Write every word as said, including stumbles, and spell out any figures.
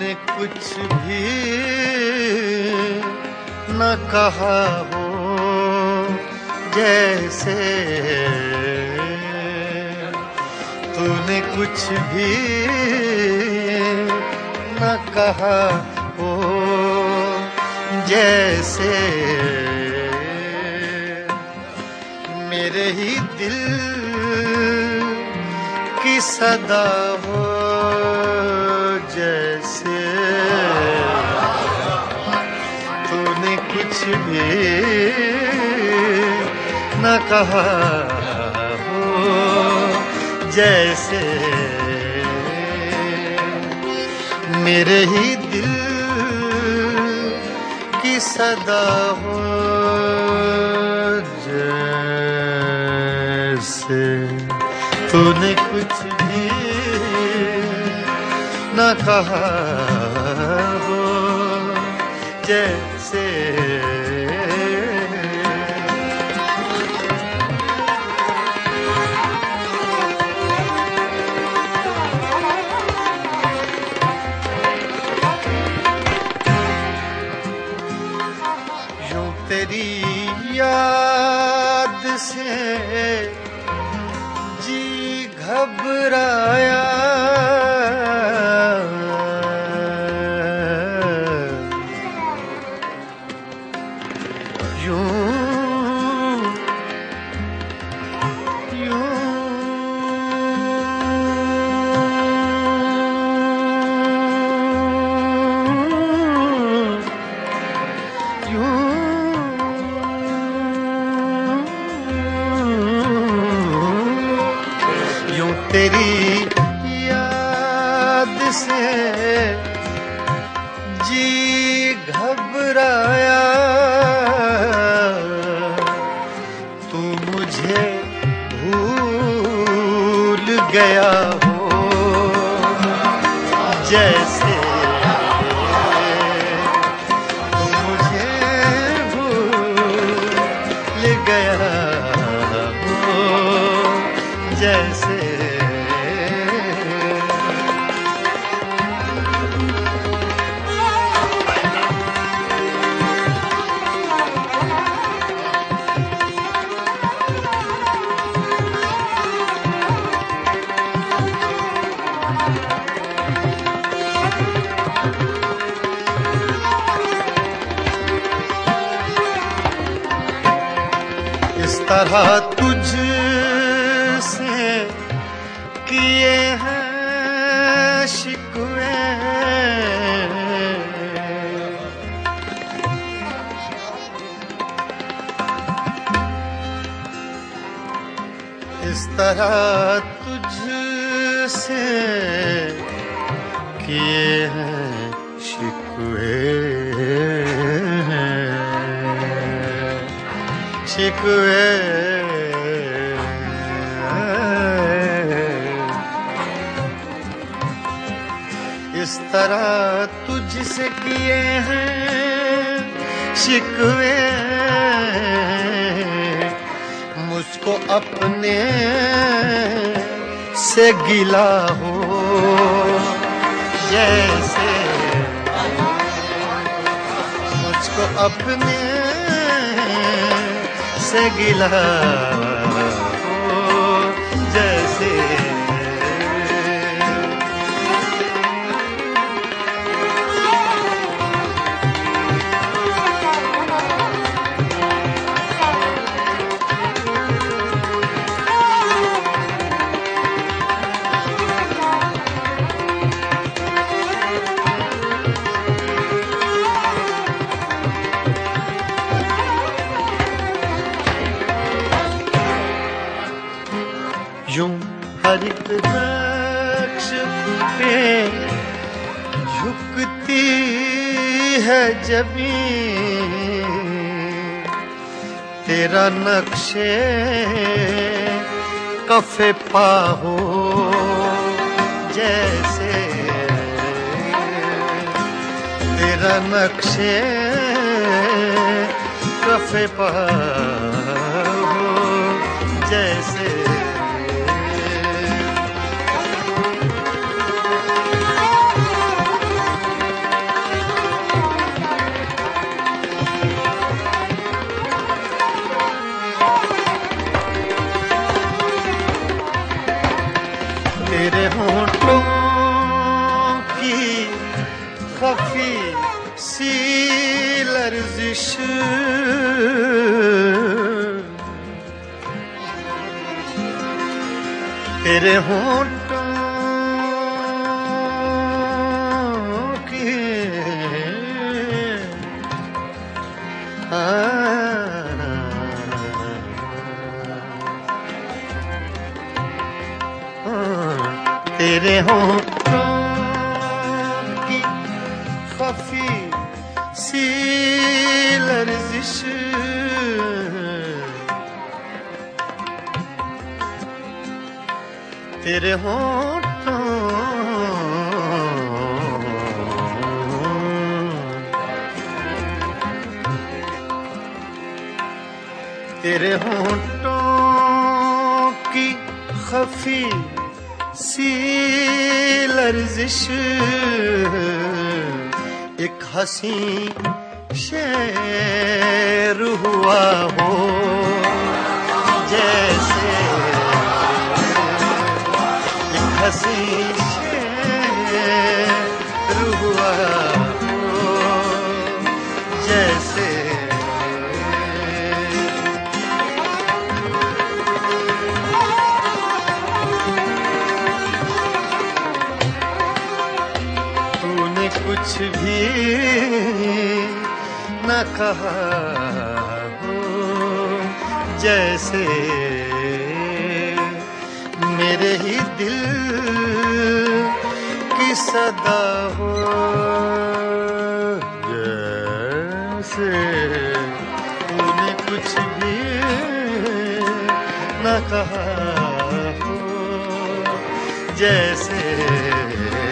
तूने कुछ भी न कहा हो जैसे, तूने कुछ भी न कहा हो जैसे, मेरे ही दिल की सदा हो जैसे, तूने कुछ भी न कहा हो जैसे, मेरे ही दिल की सदा हो जैसे, तूने कुछ भी न कहा हो जैसे। यूं तेरी याद से जी घबराया, तेरी याद से जी घबराया, तू मुझे भूल गया हो जैसे, तू मुझे भूल गया हो जैसे, इस तरह तुझ से किए हैं शिकवे, इस तरह तुझ से किए हैं शिकवे, शिकवे इस तरह तुझसे किए हैं शिकवे, मुझको अपने से गिला हो जैसे, मुझको अपने से गिला हो जैसे, यूं हर एक नक्श पे झुकती है जमीन, तेरा नक्शे कफे पा हो जैसे, तेरा नक्शे कफे पा हो जैसे, तेरे होठों की खफी सी लर्जिश, तेरे होठों की तेरे होठों की खफी सी लर्जिश, तेरे होठों तेरे होठों की खफी सी लर्जिश, एक हंसी शेर हुआ हो जैसे, एक हंसी शेर हुआ हो जैसे, कुछ भी न कहा हो जैसे, मेरे ही दिल की सदा हो जैसे, तूने कुछ भी न कहा हो जैसे।